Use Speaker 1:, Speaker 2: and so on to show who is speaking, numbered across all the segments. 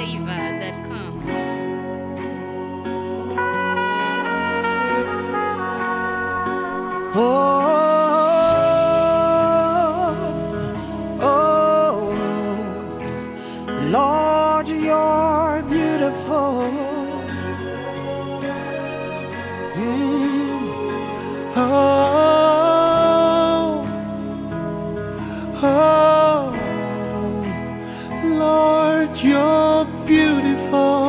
Speaker 1: flavor.com.
Speaker 2: Lord, you're beautiful.
Speaker 3: Lord, you're beautiful.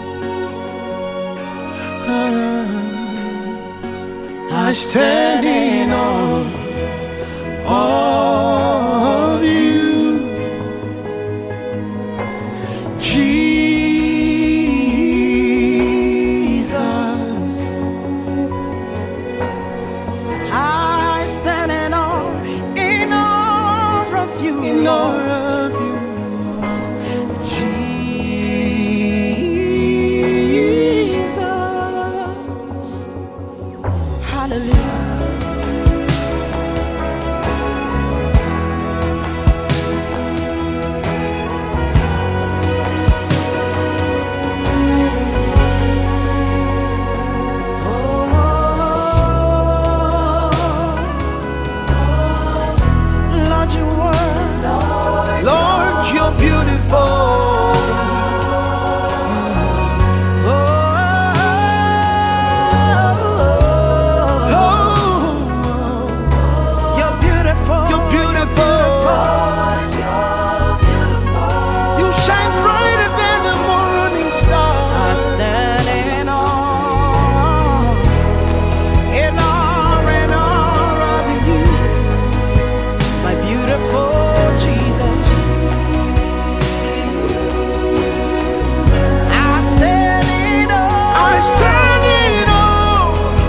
Speaker 3: I stand in awe of you, Jesus.
Speaker 2: I stand in awe of you,
Speaker 3: In
Speaker 2: Lord.
Speaker 3: awe of you,
Speaker 2: Jesus. Hallelujah.
Speaker 3: Lord, you're beautiful.
Speaker 2: You're beautiful.
Speaker 3: You're beautiful. You shine brighter than the morning star.
Speaker 2: I stand in awe of you, my beautiful Jesus. I stand in awe.
Speaker 3: I stand in awe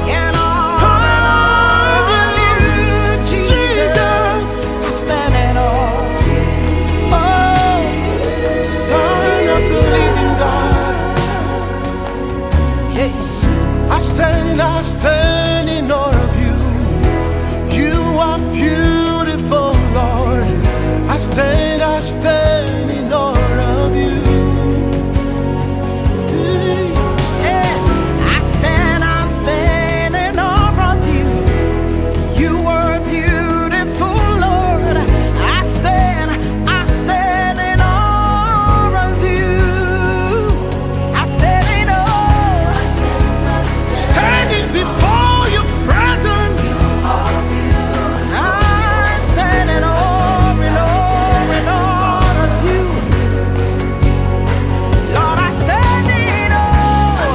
Speaker 2: of you, Jesus. I stand in awe.
Speaker 3: Oh, Son of the living God.
Speaker 2: Hey.
Speaker 3: I stand in awe of you. You are beautiful, Lord. I stand in awe of you.
Speaker 2: I stand in awe of you. You are beautiful, Lord. I stand in awe of you. I stand in awe.
Speaker 3: Standing before your presence.
Speaker 2: I stand in awe of you. Lord, I stand in awe.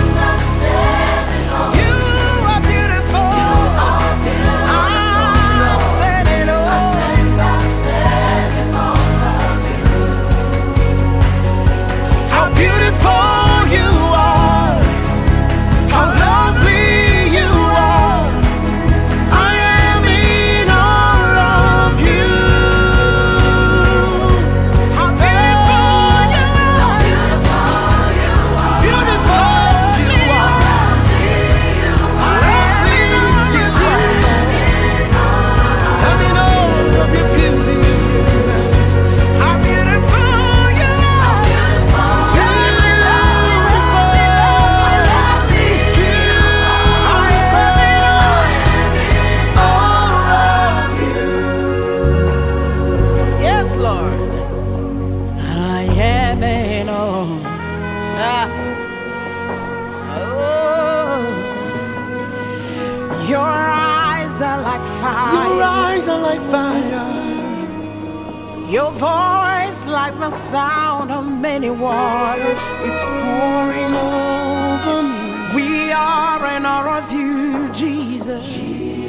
Speaker 2: You are beautiful. I stand in awe.
Speaker 3: How beautiful you are. How lovely you are. I am in awe of you.
Speaker 2: How beautiful you are.
Speaker 3: Beautiful you are. Lovely you are. Let me know of your beauty.
Speaker 2: How beautiful you are. Yes, Lord. I am in awe. Oh. Your eyes are like fire.
Speaker 3: Your eyes are like fire.
Speaker 2: Your voice like the sound of many waters.
Speaker 3: It's pouring over me.
Speaker 2: We are in awe of you, Jesus.